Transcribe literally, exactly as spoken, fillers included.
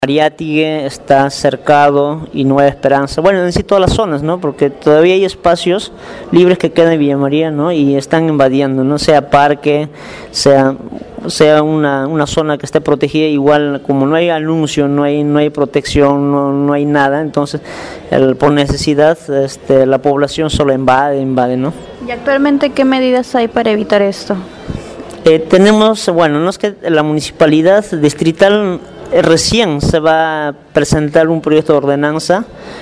Mariátegui está cercado y Nueva Esperanza, bueno, en sí todas las zonas, ¿no? Porque todavía hay espacios libres que quedan en Villa María, ¿no? Y están invadiendo, ¿no? Sea parque, sea, sea una, una zona que esté protegida, igual como no hay anuncio, no hay, no hay protección, no, no hay nada, entonces el, por necesidad este, la población solo invade, invade, ¿no? ¿Y actualmente qué medidas hay para evitar esto? Eh, tenemos, bueno, no es que la municipalidad distrital recién se va a presentar un proyecto de ordenanza